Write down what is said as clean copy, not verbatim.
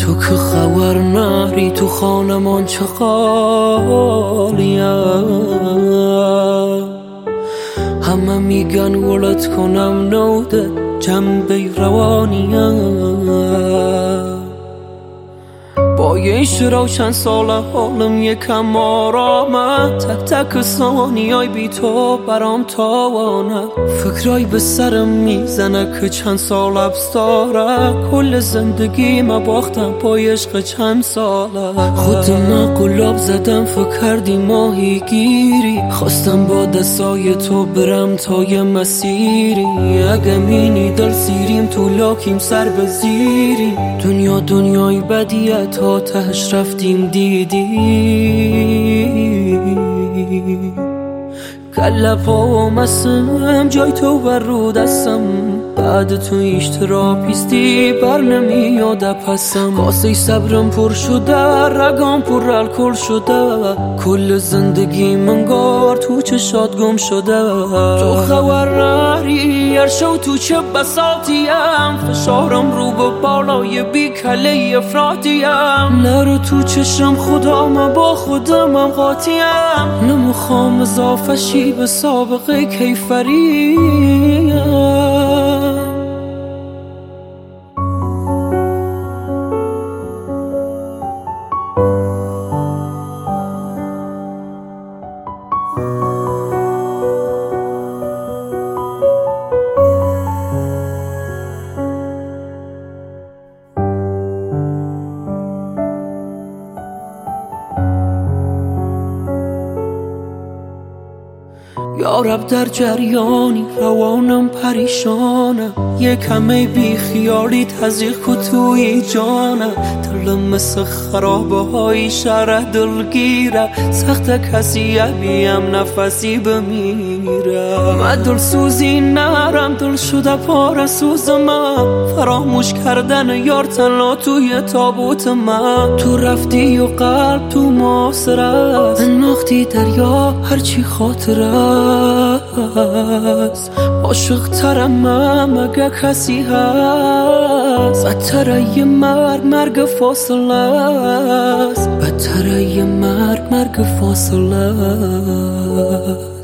تو که خبر نری تو خانمان چه قالیم، همه میگن ولد کنم نوده جنبه روانیم. با یه شرا چند ساله حالم یکم آرامه، تک تک ثانیای بی تو برام تاوانه. فکرای به سرم میزنه که چند سال عبس داره، کل زندگی ما باختم پای عشق چند ساله. خودم قلاب زدم فکر کردی ماهی گیری، خواستم با دستای تو برم تا یه مسیری. اگه مینی دل سیریم تو لاکیم سر به زیریم، دنیا دنیای بدیه تا تهش رفتیم دیدی. کله پا و مسم جای تو بر رو دستم، بعد تو اشتراپیستی بر نمیاده پسم. کاسه صبرم پر شده رگام پر الکل شده، کل زندگی منگار تو چشات گم شده. تو خبر نری هر شو تو چه بساطیم، فشارم رو به بالای بی کله افرادیم. نرو تو چشم خدا من با خودمم قاطیم، نمیخوام اضافه شی به سابقه کیفریم. یارب در جریانی روانم پریشانه، یه کمه بی خیالی تزیق کو توی جانه. دلم مثل خرابه های شهر دلگیره، سخت کسی بیم نفسی بمیره. من دل سوزی نرم دل شده پاره سوز من، فراموش کردن یار تنها توی تابوت من. تو رفتی و قلب تو محاصره است، ناختی دریا هرچی خاطره است. عاشق ترم مگه کسی هست، بدتره یه مرگ فاصله است، بدتره یه مرگ فاصله است.